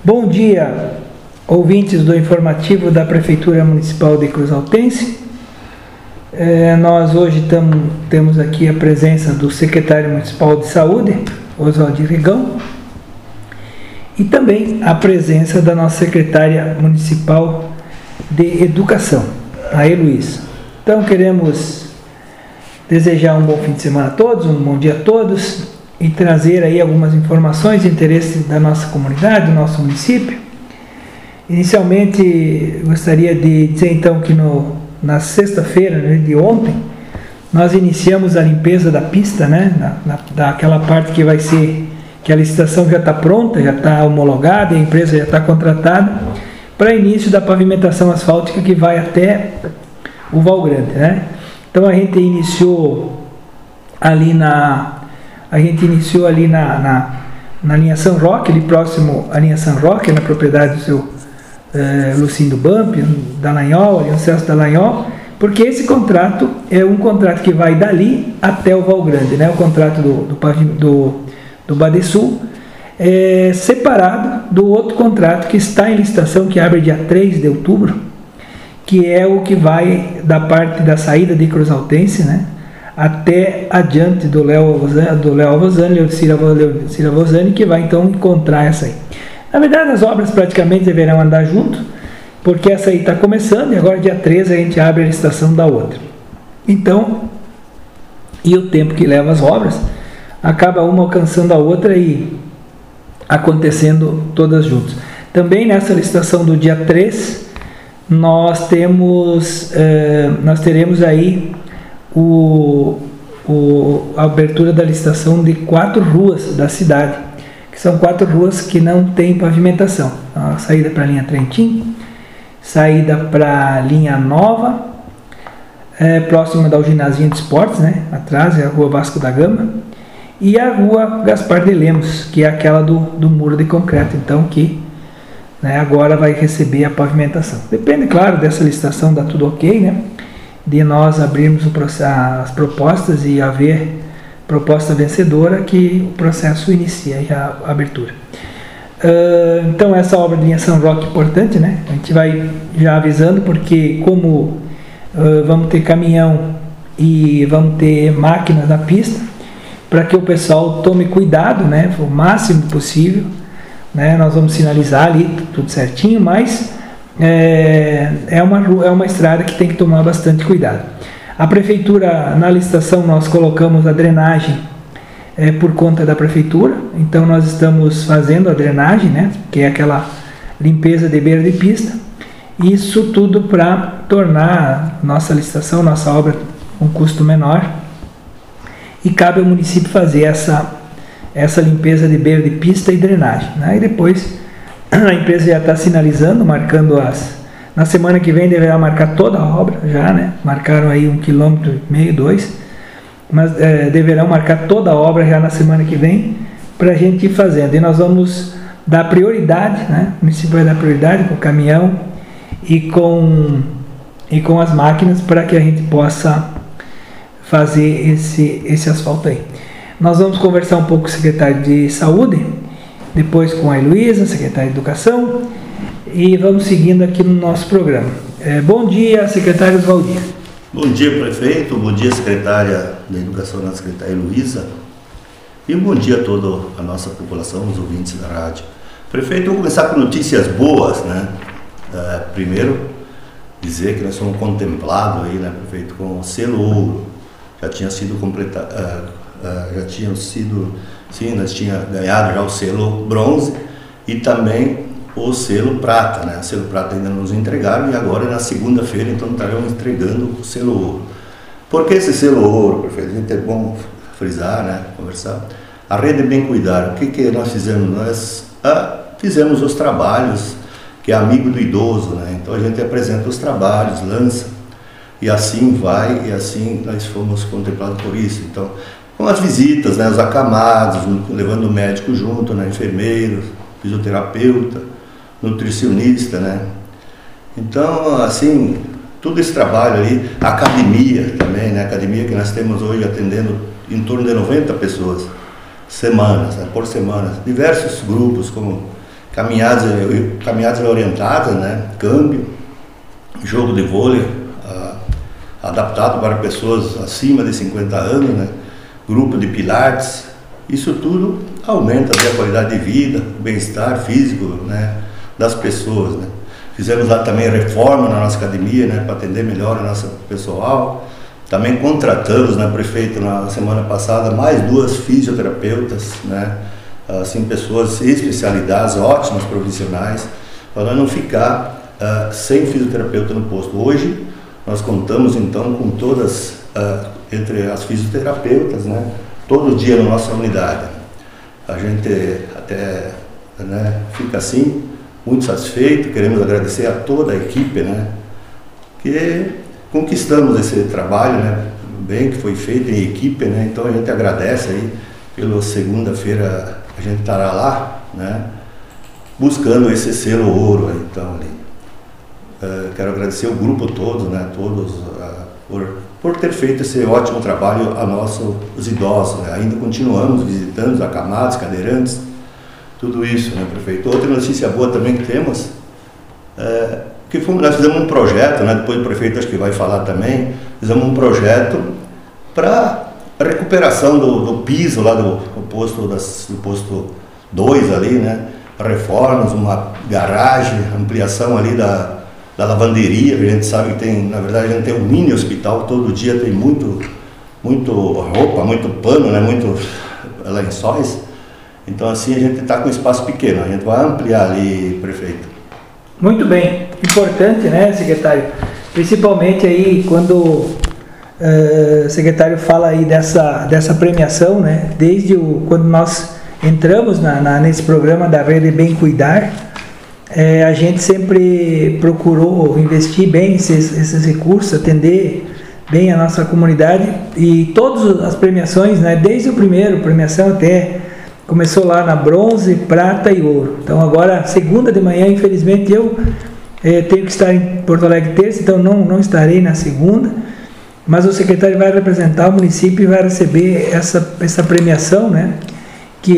Bom dia, ouvintes do informativo da Prefeitura Municipal de Cruz Altense. Nós hoje temos aqui a presença do secretário municipal de saúde, Oswaldir Rigão, e também a presença da nossa secretária municipal de educação, a Heloísa. Então queremos desejar um bom fim de semana a todos, um bom dia a todos e trazer aí algumas informações de interesse da nossa comunidade, do nosso município. Inicialmente gostaria de dizer então que na sexta-feira, de ontem, nós iniciamos a limpeza da pista, né, daquela parte que vai ser, que a licitação já está pronta, já está homologada, a empresa já está contratada, para início da pavimentação asfáltica que vai até o Val Grande, né? Então a gente iniciou ali na linha São Roque, ali próximo à linha São Roque, na propriedade do seu Lucindo Bump, Dallagnol, ali no Celso Dallagnol, porque esse contrato é um contrato que vai dali até o Val Grande, né? O contrato do Badesul, separado do outro contrato que está em licitação, que abre dia 3 de outubro, que é o que vai da parte da saída de Cruz Altense, né, até adiante do Léo Alvozani, Leocira Alvozani, que vai então encontrar essa aí. Na verdade, as obras praticamente deverão andar junto, porque essa aí está começando e agora dia 13 a gente abre a licitação da outra. Então, e o tempo que leva as obras, acaba uma alcançando a outra e acontecendo todas juntas. Também nessa licitação do dia 3, nós teremos aí a abertura da licitação de 4 ruas da cidade, que são 4 ruas que não tem pavimentação. A saída para a linha Trentin, saída para a linha Nova, próxima da Ginásio de Esportes, né? Atrás é a rua Vasco da Gama, e a rua Gaspar de Lemos, que é aquela do muro de concreto, então que, né, agora vai receber a pavimentação. Depende, claro, dessa licitação, dá tudo ok, né? De nós abrirmos as propostas e haver proposta vencedora, que o processo inicia a abertura. Então essa obra de linha São Roque é importante, né? A gente vai já avisando, porque como vamos ter caminhão e vamos ter máquinas na pista, para que o pessoal tome cuidado, né, o máximo possível, né? Nós vamos sinalizar ali tudo certinho, mas é uma estrada que tem que tomar bastante cuidado. A prefeitura, na licitação, nós colocamos a drenagem por conta da prefeitura, então nós estamos fazendo a drenagem, né, que é aquela limpeza de beira de pista, isso tudo para tornar nossa licitação, nossa obra um custo menor, e cabe ao município fazer essa limpeza de beira de pista e drenagem, né? E depois a empresa já está sinalizando, marcando na semana que vem deverá marcar toda a obra já, né? Marcaram aí 1,5 km, 2, mas deverão marcar toda a obra já na semana que vem para a gente ir fazendo. E nós vamos dar prioridade, né? O município vai dar prioridade com o caminhão e com as máquinas para que a gente possa fazer esse asfalto aí. Nós vamos conversar um pouco com o secretário de saúde, depois com a Heloísa, secretária de educação, e vamos seguindo aqui no nosso programa. Bom dia, secretário Oswaldir. Bom dia, prefeito. Bom dia, secretária da educação, nossa secretária Heloísa. E um bom dia a toda a nossa população, os ouvintes da rádio. Prefeito, vou começar com notícias boas, né? Primeiro, dizer que nós somos contemplados aí, né, prefeito, com o selo ouro. Já tinha sido completado, sim, nós tínhamos ganhado já o selo bronze e também o selo prata, né? O selo prata ainda não nos entregaram e agora na segunda-feira então estaremos entregando o selo ouro. Por que esse selo ouro, prefeito? A gente é bom frisar, né? Conversar. A rede Bem Cuidar, o que nós fizemos? Nós fizemos os trabalhos que é amigo do idoso, né? Então a gente apresenta os trabalhos, lança, e assim vai, e assim nós fomos contemplados por isso. Então, com as visitas, né, os acamados, levando o médico junto, né, enfermeiros, fisioterapeuta, nutricionista, né. Então, assim, todo esse trabalho ali, a academia também, né, a academia que nós temos hoje atendendo em torno de 90 pessoas, semanas, né, por semana, diversos grupos como caminhadas orientadas, né? Câmbio, jogo de vôlei, adaptado para pessoas acima de 50 anos, né? Grupo de pilates. Isso tudo aumenta a qualidade de vida, o bem-estar físico, né? Das pessoas, né? Fizemos lá também reforma na nossa academia, né? Para atender melhor a nossa pessoal. Também contratamos, né, prefeito, na semana passada, mais 2 fisioterapeutas, né? Assim, pessoas especialidades, ótimas profissionais, para não ficar sem fisioterapeuta no posto. Hoje, nós contamos, então, com todas, entre as fisioterapeutas, né? Todo dia na nossa unidade. A gente até, né, fica assim, muito satisfeito, queremos agradecer a toda a equipe, né? Que conquistamos esse trabalho, né, bem que foi feito em equipe, né? Então a gente agradece aí pela segunda-feira a gente estará lá, né, buscando esse selo ouro aí, então ali. Quero agradecer o grupo todo, né, todos por ter feito esse ótimo trabalho a os idosos, né? Ainda continuamos visitando os acamados, cadeirantes, tudo isso, né, prefeito. Outra notícia boa também que temos nós fizemos um projeto, né, depois o prefeito acho que vai falar também, fizemos um projeto para a recuperação do piso lá do posto 2 ali, né, reformas, uma garagem, ampliação ali da lavanderia, que a gente sabe que tem, na verdade a gente tem um mini hospital, todo dia tem muito roupa, muito pano, né, muito lençóis, então assim a gente está com espaço pequeno, a gente vai ampliar ali, prefeito. Muito bem, importante, né, secretário? Principalmente aí quando o secretário fala aí dessa premiação, né? Desde quando nós entramos nesse programa da Rede Bem Cuidar, a gente sempre procurou investir bem esses recursos, atender bem a nossa comunidade e todas as premiações, né? Desde o primeiro premiação até começou lá na bronze, prata e ouro. Então agora, segunda de manhã, infelizmente eu tenho que estar em Porto Alegre terça, então não estarei na segunda, mas o secretário vai representar o município e vai receber essa premiação, né? Que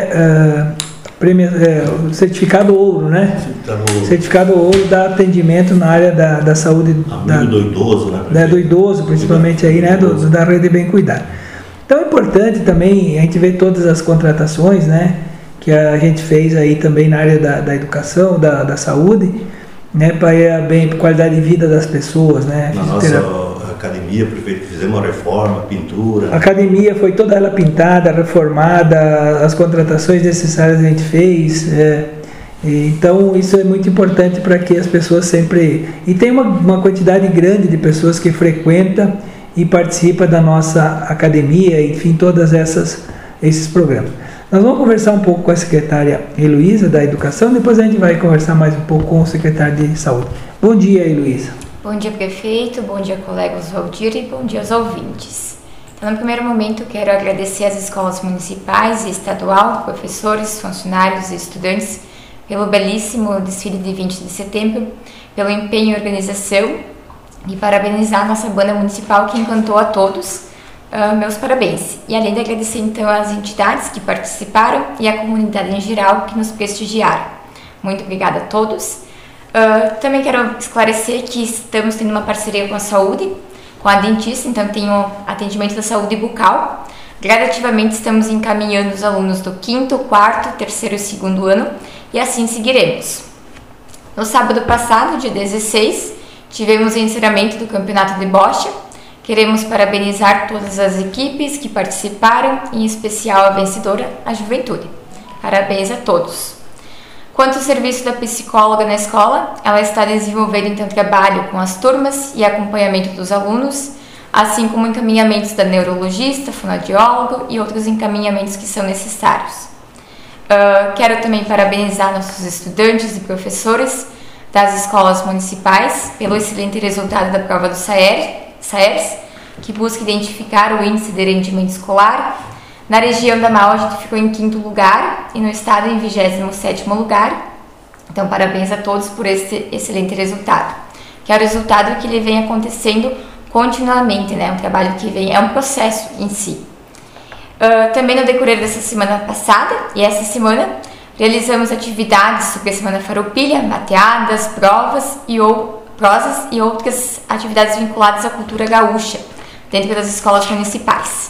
o certificado ouro, né? Certificado ouro dá atendimento na área da saúde do idoso, né? Do idoso, principalmente aí, né? Da Rede Bem Cuidar. Então é importante também a gente ver todas as contratações, né, que a gente fez aí também na área da educação, da saúde, né, para a qualidade de vida das pessoas, né. Na nossa academia, prefeito, fizemos uma reforma, pintura. A academia foi toda ela pintada, reformada, as contratações necessárias a gente fez. Então isso é muito importante para que as pessoas sempre... E tem uma quantidade grande de pessoas que frequentam e participa da nossa academia, enfim, todas esses programas. Nós vamos conversar um pouco com a secretária Heloísa da Educação, depois a gente vai conversar mais um pouco com o secretário de Saúde. Bom dia, Heloísa. Bom dia, prefeito, bom dia, colegas Valdir, e bom dia aos ouvintes. Então, no primeiro momento, quero agradecer às escolas municipais e estadual, professores, funcionários e estudantes pelo belíssimo desfile de 20 de setembro, pelo empenho e organização, e parabenizar a nossa banda municipal que encantou a todos. Meus parabéns. E além de agradecer então às entidades que participaram e à comunidade em geral que nos prestigiaram. Muito obrigada a todos. Também quero esclarecer que estamos tendo uma parceria com a saúde, com a dentista, então tenho atendimento da saúde bucal. Gradativamente estamos encaminhando os alunos do 5º, 4º, 3º e 2º ano e assim seguiremos. No sábado passado, dia 16, tivemos o encerramento do campeonato de bocha. Queremos parabenizar todas as equipes que participaram, em especial a vencedora, a Juventude. Parabéns a todos. Quanto ao serviço da psicóloga na escola, ela está desenvolvendo então trabalho com as turmas e acompanhamento dos alunos, assim como encaminhamentos da neurologista, fonoaudiólogo e outros encaminhamentos que são necessários. Quero também parabenizar nossos estudantes e professores das escolas municipais pelo excelente resultado da prova do SAERS, que busca identificar o índice de rendimento escolar. Na região da Mauá a gente ficou em 5º lugar e no estado em 27º lugar. Então parabéns a todos por esse excelente resultado, que é o resultado que ele vem acontecendo continuamente, né? Um trabalho que vem, é um processo em si. Também no decorrer dessa semana passada e essa semana, realizamos atividades sobre a Semana Farroupilha, mateadas, prosas e outras atividades vinculadas à cultura gaúcha, dentro das escolas municipais.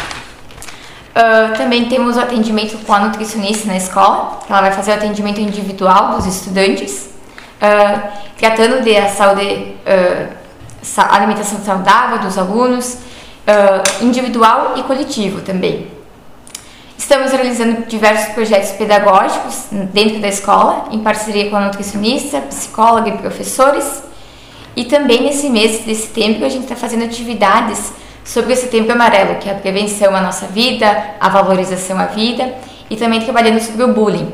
Também temos o atendimento com a nutricionista na escola, ela vai fazer o atendimento individual dos estudantes, tratando da saúde, alimentação saudável dos alunos, individual e coletivo também. Estamos realizando diversos projetos pedagógicos dentro da escola, em parceria com a nutricionista, psicóloga e professores. E também nesse mês de setembro a gente está fazendo atividades sobre o Setembro Amarelo, que é a prevenção à nossa vida, a valorização à vida, e também trabalhando sobre o bullying.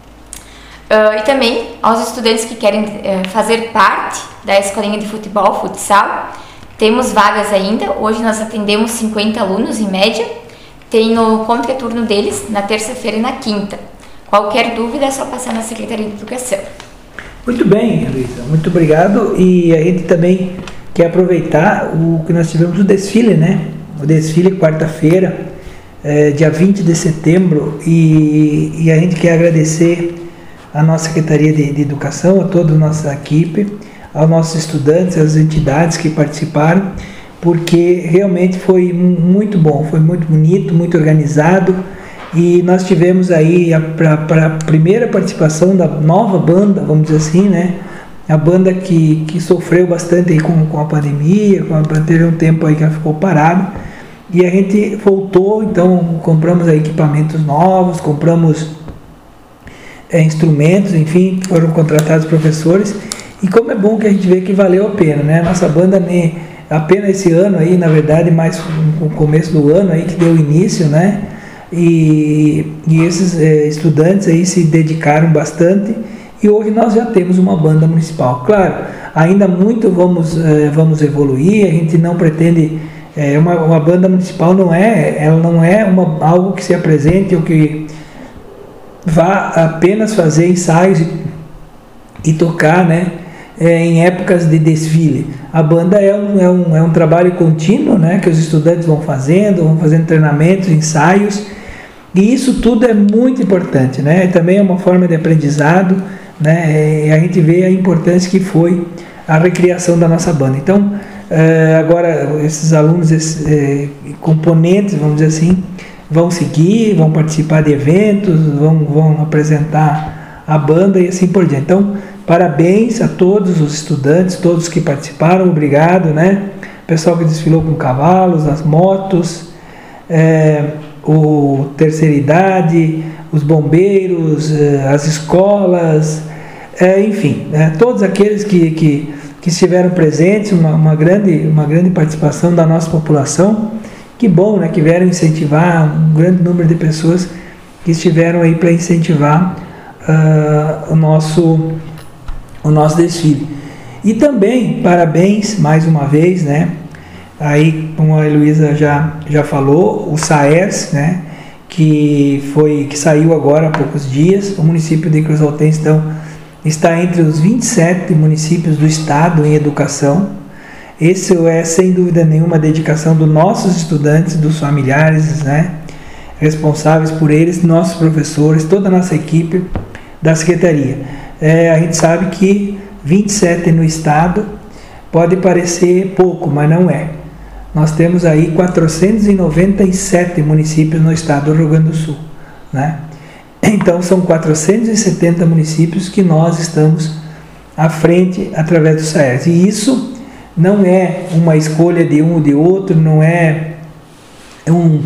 E também aos estudantes que querem fazer parte da escolinha de futebol, futsal, temos vagas ainda. Hoje nós atendemos 50 alunos em média. Tem o contraturno deles na terça-feira e na quinta. Qualquer dúvida é só passar na Secretaria de Educação. Muito bem, Luísa, muito obrigado. E a gente também quer aproveitar o que nós tivemos o desfile, né? O desfile quarta-feira, dia 20 de setembro, e a gente quer agradecer à nossa Secretaria de Educação, a toda a nossa equipe, aos nossos estudantes, às entidades que participaram, porque realmente foi muito bom, foi muito bonito, muito organizado, e nós tivemos aí para a primeira participação da nova banda, vamos dizer assim, né? A banda que sofreu bastante aí com a pandemia, teve um tempo aí que ela ficou parada, e a gente voltou, então compramos aí equipamentos novos, compramos instrumentos, enfim, foram contratados professores, e como é bom que a gente vê que valeu a pena, né? Nossa banda apenas esse ano aí, na verdade, mais no começo do ano aí que deu início, né? E esses estudantes aí se dedicaram bastante, e hoje nós já temos uma banda municipal. Claro, ainda muito vamos evoluir, a gente não pretende, uma banda municipal não é algo que se apresente ou que vá apenas fazer ensaios e tocar, né? Em épocas de desfile. A banda é um trabalho contínuo, né, que os estudantes vão fazendo treinamentos, ensaios, e isso tudo é muito importante, né? Também é uma forma de aprendizado, né? A gente vê a importância que foi a recriação da nossa banda. Então, agora esses alunos, esses componentes, vamos dizer assim, vão seguir, vão participar de eventos, vão apresentar a banda e assim por diante. Então, parabéns a todos os estudantes, todos que participaram, obrigado, né? Pessoal que desfilou com cavalos, as motos, o terceira idade, os bombeiros, as escolas, enfim, todos aqueles que estiveram presentes, uma grande participação da nossa população. Que bom, né? Que vieram incentivar um grande número de pessoas que estiveram aí para incentivar o nosso desfile. E também parabéns mais uma vez, né? Aí, como a Heloísa já falou, o SAERS, né? Que saiu agora há poucos dias. O município de Cruz Altense, então, está entre os 27 municípios do estado em educação. Esse é, sem dúvida nenhuma, a dedicação dos nossos estudantes, dos familiares, né? Responsáveis por eles, nossos professores, toda a nossa equipe da Secretaria. A gente sabe que 27 no estado pode parecer pouco, mas não é. Nós temos aí 497 municípios no estado do Rio Grande do Sul, né? Então são 470 municípios que nós estamos à frente através do SAERS. E isso não é uma escolha de um ou de outro, não é um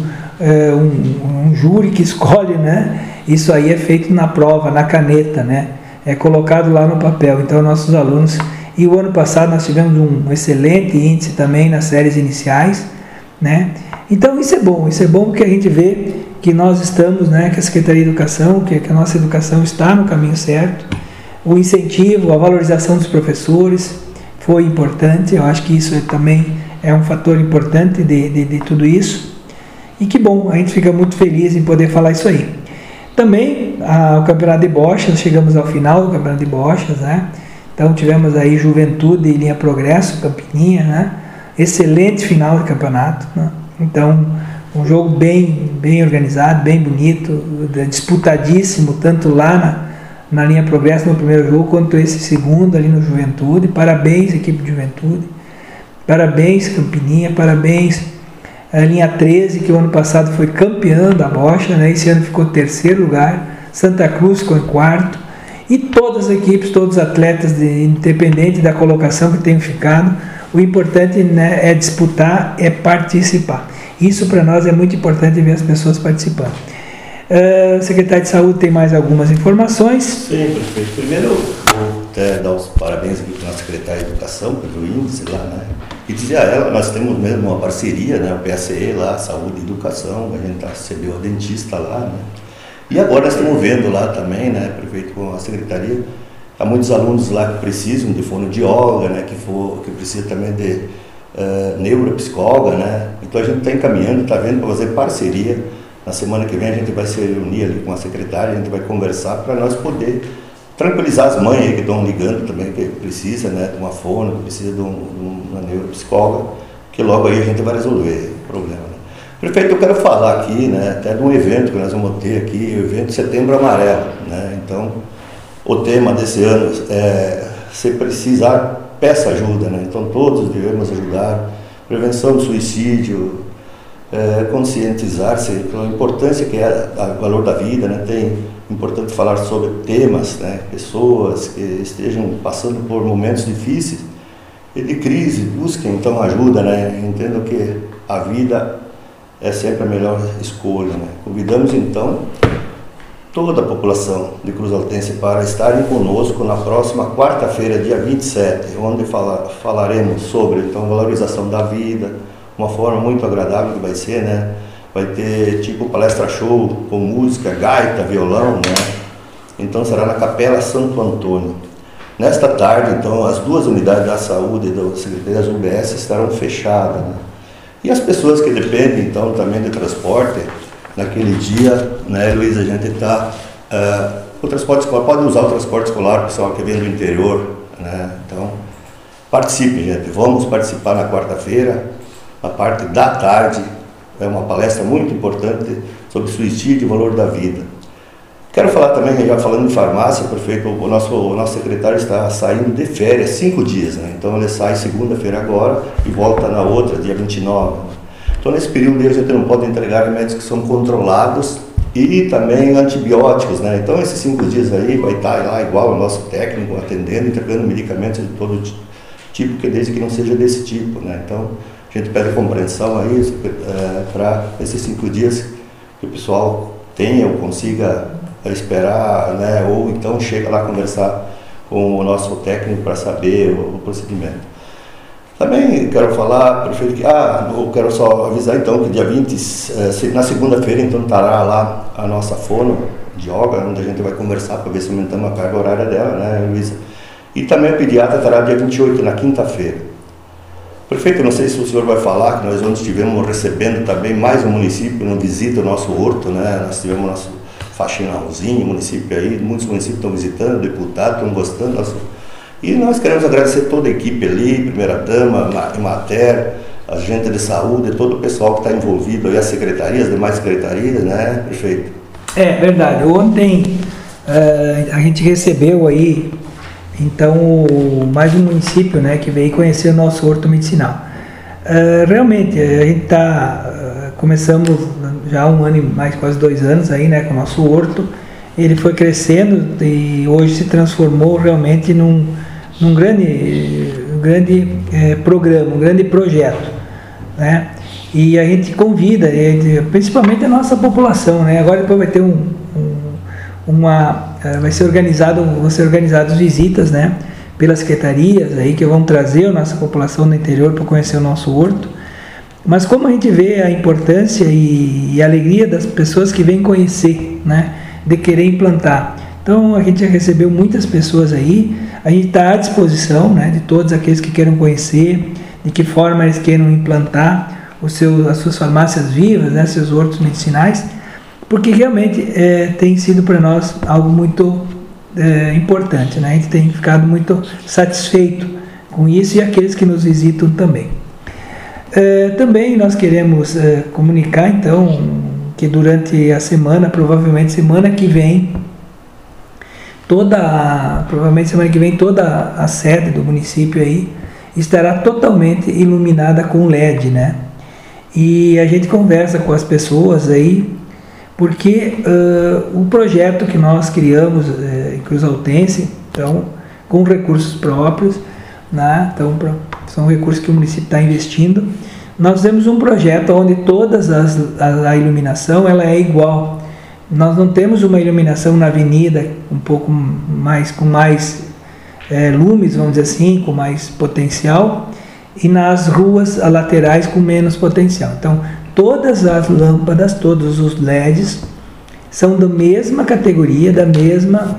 júri que escolhe, né? Isso aí é feito na prova, na caneta, né? É colocado lá no papel. Então nossos alunos, e o ano passado nós tivemos um excelente índice também nas séries iniciais, né? Então isso é bom porque a gente vê que nós estamos, né, que a Secretaria de Educação, que a nossa educação está no caminho certo. O incentivo, a valorização dos professores foi importante. Eu acho que isso também é um fator importante de tudo isso. E que bom, a gente fica muito feliz em poder falar isso aí. Também o Campeonato de Bochas, chegamos ao final do Campeonato de Bochas, né? Então tivemos aí Juventude e Linha Progresso, Campininha, né? Excelente final de campeonato, né? Então um jogo bem organizado, bem bonito, disputadíssimo, tanto lá na linha Progresso no primeiro jogo, quanto esse segundo ali no Juventude. Parabéns, equipe de Juventude, parabéns Campininha, parabéns a linha 13, que o ano passado foi campeã da bocha, né? Esse ano ficou em terceiro lugar, Santa Cruz ficou em quarto, e todas as equipes, todos os atletas, independente da colocação que tenham ficado, o importante, né, é disputar, é participar. Isso para nós é muito importante, ver as pessoas participando. O secretário de Saúde tem mais algumas informações. Sim, prefeito. Primeiro, vou até dar os parabéns aqui para a nossa secretária de Educação, pelo índice lá, né? E dizer a ela, nós temos mesmo uma parceria, né? O PSE lá, Saúde e Educação, a gente recebeu a dentista lá, né? E agora nós estamos vendo lá também, né, prefeito, com a secretaria, há muitos alunos lá que precisam de fonoaudióloga, né? Que precisa também de neuropsicóloga, né? Então a gente está encaminhando, está vendo, para fazer parceria. Na semana que vem a gente vai se reunir ali com a secretária, a gente vai conversar para nós poder tranquilizar as mães aí que estão ligando também, que precisa, né, de uma fono, que precisa de uma neuropsicóloga, que logo aí a gente vai resolver o problema, né? Prefeito, eu quero falar aqui, né, até de um evento que nós vamos ter aqui, o evento Setembro Amarelo, né? Então, o tema desse ano é: se precisar, peça ajuda, né? Então todos devemos ajudar. Prevenção do suicídio, conscientizar-se pela importância que é o valor da vida, né? Tem importante falar sobre temas, né? Pessoas que estejam passando por momentos difíceis e de crise, busquem então ajuda, né? Entendo que a vida é sempre a melhor escolha, né? Convidamos então toda a população de Cruzaltense para estarem conosco na próxima quarta-feira, dia 27, onde falaremos sobre então valorização da vida, uma forma muito agradável que vai ser, né? Vai ter tipo palestra show com música, gaita, violão, né? Então será na Capela Santo Antônio. Nesta tarde, então, as duas unidades da saúde e da Secretaria das UBS estarão fechadas, né? E as pessoas que dependem, então, também de transporte, naquele dia, né, Luiz, a gente está... o transporte escolar, pode usar o transporte escolar, o pessoal que vem do interior, né? Então, participem, gente. Vamos participar na quarta-feira, na parte da tarde. É uma palestra muito importante sobre suicídio e o valor da vida. Quero falar também, já falando de farmácia, prefeito, o nosso secretário está saindo de férias 5 dias, né? Então ele sai segunda-feira agora e volta na outra, dia 29. Então nesse período a gente não pode entregar remédios que são controlados e também antibióticos, né? Então esses 5 dias aí vai estar lá igual o nosso técnico atendendo, entregando medicamentos de todo tipo, que desde que não seja desse tipo, né? Então a gente pede compreensão aí para esses 5 dias que o pessoal tenha ou consiga esperar, né? Ou então chega lá conversar com o nosso técnico para saber o procedimento. Também quero falar, prefeito, que eu quero só avisar então que dia 20, na segunda-feira, então estará lá a nossa fono de yoga, onde a gente vai conversar para ver se aumentamos a carga horária dela, né, Luísa? E também a pediatra estará dia 28, na quinta-feira. Prefeito, não sei se o senhor vai falar que nós ontem estivemos recebendo também mais um município, uma visita ao nosso horto, né? Nós tivemos nosso faxinalzinho, município aí, muitos municípios estão visitando, deputados estão gostando. E nós queremos agradecer toda a equipe ali, primeira-dama, Mater, a gente de saúde, todo o pessoal que está envolvido aí, as secretarias, as demais secretarias, né, prefeito? É verdade. Ontem a gente recebeu aí, então, mais um município, né, que veio conhecer o nosso horto medicinal. Realmente, a gente começamos já há 1 ano e mais, quase 2 anos aí, né, com o nosso horto. Ele foi crescendo e hoje se transformou realmente num grande programa, um grande projeto, né? E a gente convida, principalmente a nossa população, né? Agora depois vai ter vão ser organizadas visitas, né, pelas secretarias aí que vão trazer a nossa população do interior para conhecer o nosso horto. Mas como a gente vê a importância e a alegria das pessoas que vêm conhecer, né, de querer implantar. Então a gente já recebeu muitas pessoas aí, a gente está à disposição, né, de todos aqueles que queiram conhecer, de que forma eles queiram implantar as suas farmácias vivas, né, seus hortos medicinais, porque realmente tem sido para nós algo muito importante, né? A gente tem ficado muito satisfeito com isso e aqueles que nos visitam também. Também nós queremos comunicar, então, que durante a semana, provavelmente semana que vem, toda a sede do município aí estará totalmente iluminada com LED, né? E a gente conversa com as pessoas aí, porque o projeto que nós criamos em Cruz Altense, então, com recursos próprios, né? Então, são recursos que o município está investindo. Nós temos um projeto onde a iluminação ela é igual. Nós não temos uma iluminação na avenida com mais lumes, vamos dizer assim, com mais potencial, e nas ruas laterais com menos potencial. Então, todas as lâmpadas, todos os LEDs são da mesma categoria, da mesma,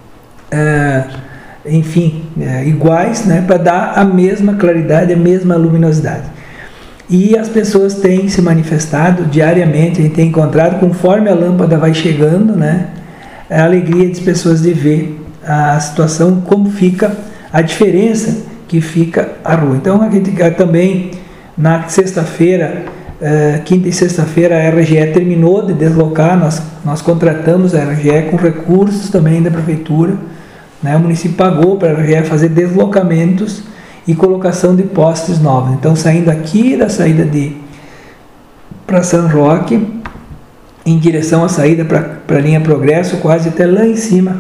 iguais, né, para dar a mesma claridade, a mesma luminosidade. E as pessoas têm se manifestado diariamente, a gente tem encontrado, conforme a lâmpada vai chegando, né, a alegria das pessoas de ver a situação, como fica a diferença que fica a rua. Então, a gente também, na sexta-feira, quinta e sexta-feira, a RGE terminou de deslocar, nós contratamos a RGE com recursos também da prefeitura, né? O município pagou para a RGE fazer deslocamentos e colocação de postes novos. Então, saindo aqui da saída para São Roque, em direção à saída para a linha Progresso, quase até lá em cima,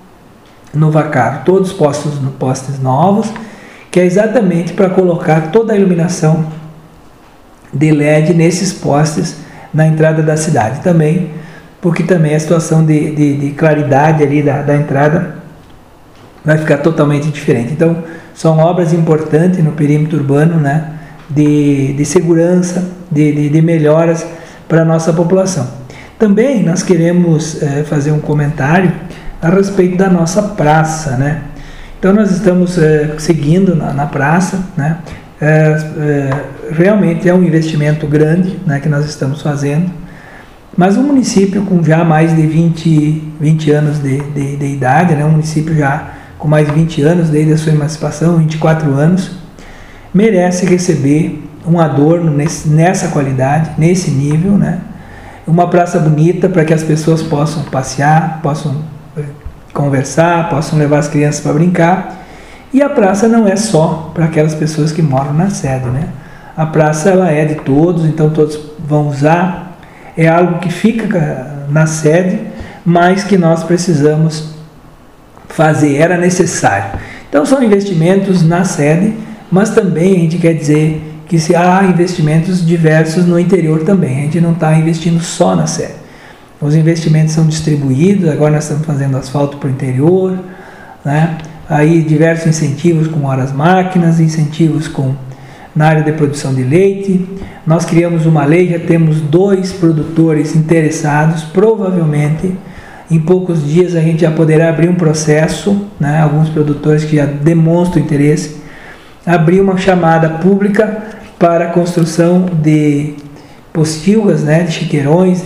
no Vacaro. Todos postes novos, que é exatamente para colocar toda a iluminação de LED nesses postes na entrada da cidade. Também, porque também a situação de claridade ali da entrada vai ficar totalmente diferente. Então, são obras importantes no perímetro urbano, né, de segurança, de melhoras para a nossa população. Também nós queremos fazer um comentário a respeito da nossa praça, né? Então, nós estamos seguindo na praça, né? Realmente é um investimento grande, né, que nós estamos fazendo, mas um município com já mais de 20 anos de idade, né, um município já com mais de 20 anos desde a sua emancipação, 24 anos, merece receber um adorno nessa qualidade, nesse nível, né? Uma praça bonita para que as pessoas possam passear, possam conversar, possam levar as crianças para brincar. E a praça não é só para aquelas pessoas que moram na sede, né? A praça ela é de todos, então todos vão usar. É algo que fica na sede, mas que nós precisamos fazer, era necessário. Então são investimentos na sede, mas também a gente quer dizer que se há investimentos diversos no interior também. A gente não está investindo só na sede. Os investimentos são distribuídos, agora nós estamos fazendo asfalto para o interior, né? Aí diversos incentivos com horas máquinas, incentivos na área de produção de leite. Nós criamos uma lei, já temos 2 produtores interessados, provavelmente em poucos dias a gente já poderá abrir um processo, né? Alguns produtores que já demonstram interesse, abrir uma chamada pública para a construção de postilgas, né? De chiqueirões,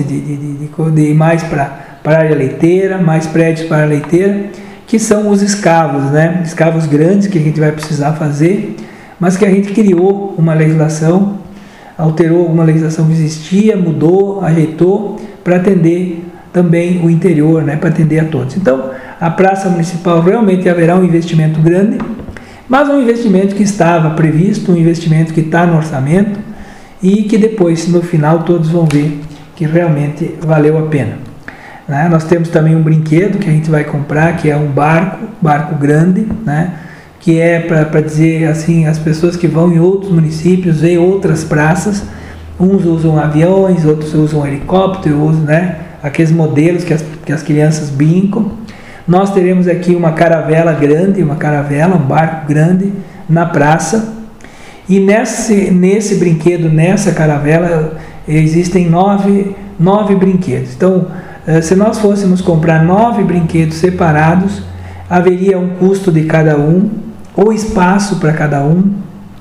de mais para a área leiteira, mais prédios para a leiteira, que são os escavos, né? Escavos grandes que a gente vai precisar fazer, mas que a gente criou uma legislação, alterou uma legislação que existia, mudou, ajeitou para atender também o interior, né, para atender a todos. Então, a Praça Municipal realmente haverá um investimento grande, mas um investimento que estava previsto, um investimento que está no orçamento e que depois, no final, todos vão ver que realmente valeu a pena. Né? Nós temos também um brinquedo que a gente vai comprar, que é um barco grande, né, que é para dizer assim, as pessoas que vão em outros municípios, ver outras praças, uns usam aviões, outros usam helicóptero, né, aqueles modelos que as crianças brincam. Nós teremos aqui uma caravela grande, um barco grande na praça, e nesse brinquedo, nessa caravela, existem 9 brinquedos. Então, se nós fôssemos comprar 9 brinquedos separados, haveria um custo de cada um, ou espaço para cada um.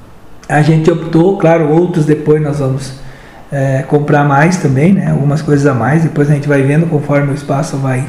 A gente optou, claro, outros depois nós vamos comprar mais também, né? Algumas coisas a mais, depois a gente vai vendo conforme o espaço vai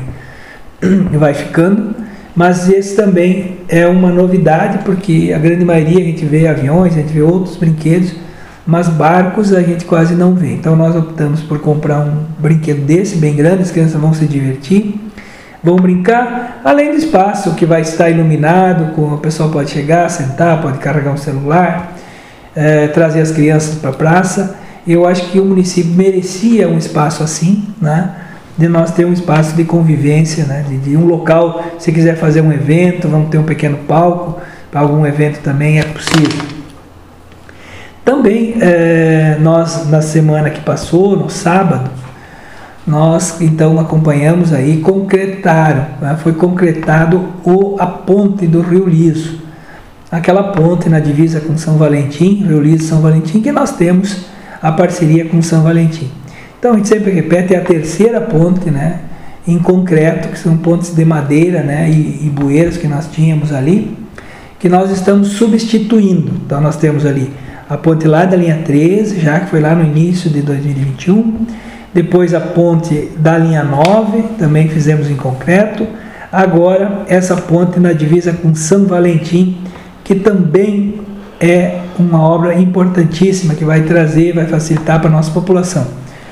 ficando, mas esse também é uma novidade, porque a grande maioria a gente vê aviões, a gente vê outros brinquedos, mas barcos a gente quase não vê. Então nós optamos por comprar um brinquedo desse, bem grande, as crianças vão se divertir, vão brincar, além do espaço que vai estar iluminado, o pessoal pode chegar, sentar, pode carregar um celular, trazer as crianças para a praça. Eu acho que o município merecia um espaço assim, né? De nós ter um espaço de convivência, né? De um local, se quiser fazer um evento, vamos ter um pequeno palco, para algum evento também é possível. Também, nós na semana que passou, no sábado, nós então acompanhamos aí, concretaram, né? Foi concretado a ponte do Rio Liso, aquela ponte na divisa com São Valentim, Rio Liso e São Valentim, que nós temos a parceria com São Valentim. Então a gente sempre repete, é a terceira ponte, né, em concreto, que são pontes de madeira, né, e bueiros que nós tínhamos ali, que nós estamos substituindo. Então nós temos ali a ponte lá da linha 13, já que foi lá no início de 2021, depois a ponte da linha 9, também fizemos em concreto, agora essa ponte na divisa com São Valentim, que também é uma obra importantíssima que vai trazer, vai facilitar para a nossa população.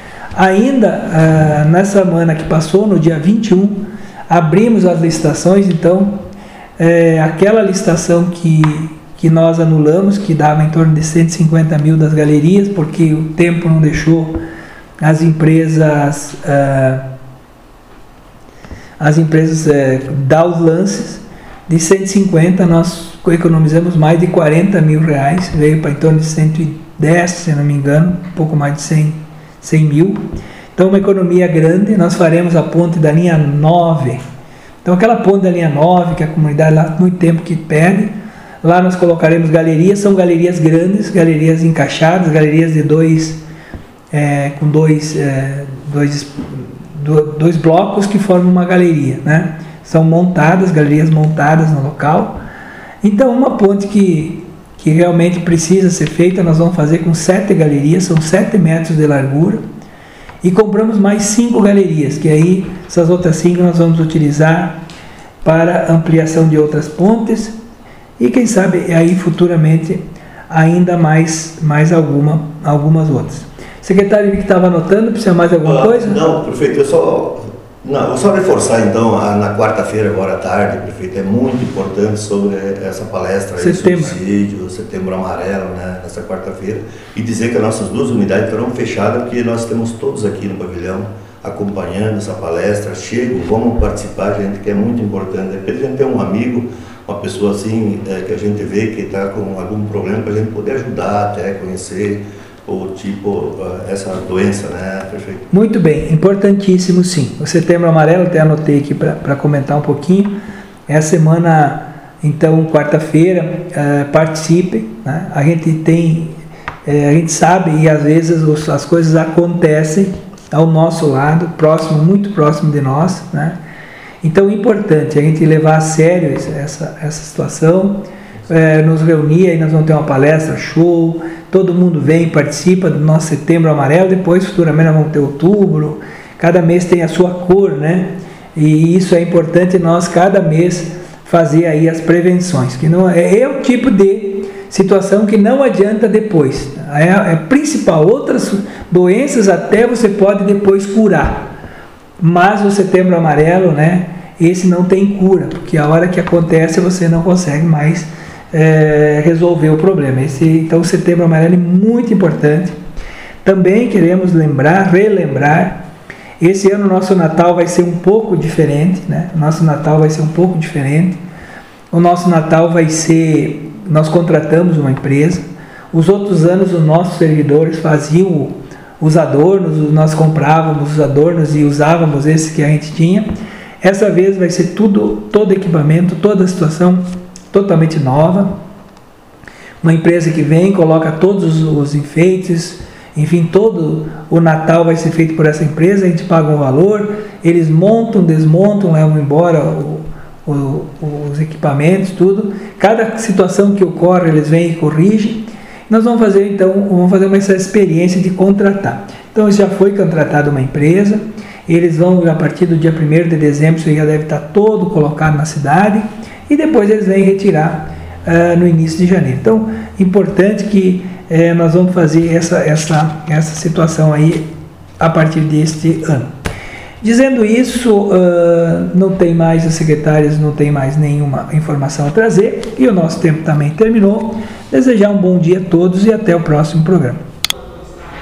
Ainda na semana que passou, no dia 21, abrimos as licitações. Então aquela licitação que nós anulamos, que dava em torno de 150 mil das galerias, porque o tempo não deixou as empresas dar os lances. De 150 nós economizamos mais de 40 mil reais, veio para em torno de 110, se não me engano, um pouco mais de 100 mil. Então uma economia grande. Nós faremos a ponte da linha 9. Então aquela ponte da linha 9, que a comunidade lá há muito tempo que pede, lá nós colocaremos galerias, são galerias grandes, galerias encaixadas, galerias de com dois blocos que formam uma galeria, né? São montadas, galerias montadas no local. Então uma ponte que realmente precisa ser feita, nós vamos fazer com 7 galerias, são 7 metros de largura, e compramos mais 5 galerias, que aí essas outras 5 nós vamos utilizar para ampliação de outras pontes, e quem sabe aí futuramente ainda mais algumas outras. Secretário, que estava anotando, precisa mais alguma coisa? Não, prefeito, eu vou só reforçar então, na quarta-feira, agora à tarde, prefeito, é muito importante sobre essa palestra aí, subsídio, Setembro Amarelo, né, nessa quarta-feira, e dizer que as nossas 2 unidades estarão fechadas, porque nós temos todos aqui no pavilhão acompanhando essa palestra. Chegam, vamos participar, gente, que é muito importante. De repente a gente tem um amigo, uma pessoa assim, que a gente vê que está com algum problema, para a gente poder ajudar, até conhecer essa doença, né, prefeito? Muito bem, importantíssimo sim. O Setembro Amarelo, até anotei aqui para comentar um pouquinho, é a semana, então, quarta-feira, participem, né? A gente sabe, e às vezes as coisas acontecem ao nosso lado, muito próximo de nós, né? Então é importante a gente levar a sério essa situação, nos reunir. Aí nós vamos ter uma palestra, show, todo mundo vem, participa do nosso Setembro Amarelo. Depois futuramente nós vamos ter outubro, cada mês tem a sua cor, né? E isso é importante, nós cada mês fazer aí as prevenções, que não é o tipo de situação que não adianta depois, é principal. Outras doenças até você pode depois curar, mas o Setembro Amarelo, né, esse não tem cura, porque a hora que acontece você não consegue mais resolver o problema. Então o Setembro Amarelo é muito importante. Também queremos relembrar, esse ano o nosso Natal vai ser um pouco diferente, né? O nosso Natal vai ser um pouco diferente. O nosso Natal vai ser, nós contratamos uma empresa. Os outros anos os nossos servidores faziam os adornos, nós comprávamos os adornos e usávamos esse que a gente tinha. Essa vez vai ser todo equipamento, toda a situação totalmente nova. Uma empresa que vem, coloca todos os enfeites, enfim, todo o Natal vai ser feito por essa empresa. A gente paga um valor, eles montam, desmontam, levam embora os equipamentos, tudo. Cada situação que ocorre, eles vêm e corrigem. Nós vamos fazer então, essa experiência de contratar. Então já foi contratada uma empresa, eles vão, a partir do dia 1º de dezembro, isso já deve estar todo colocado na cidade, e depois eles vêm retirar no início de janeiro. Então, importante que nós vamos fazer essa situação aí a partir deste ano. Dizendo isso, não tem mais, as secretárias não tem mais nenhuma informação a trazer e o nosso tempo também terminou. Desejar um bom dia a todos e até o próximo programa.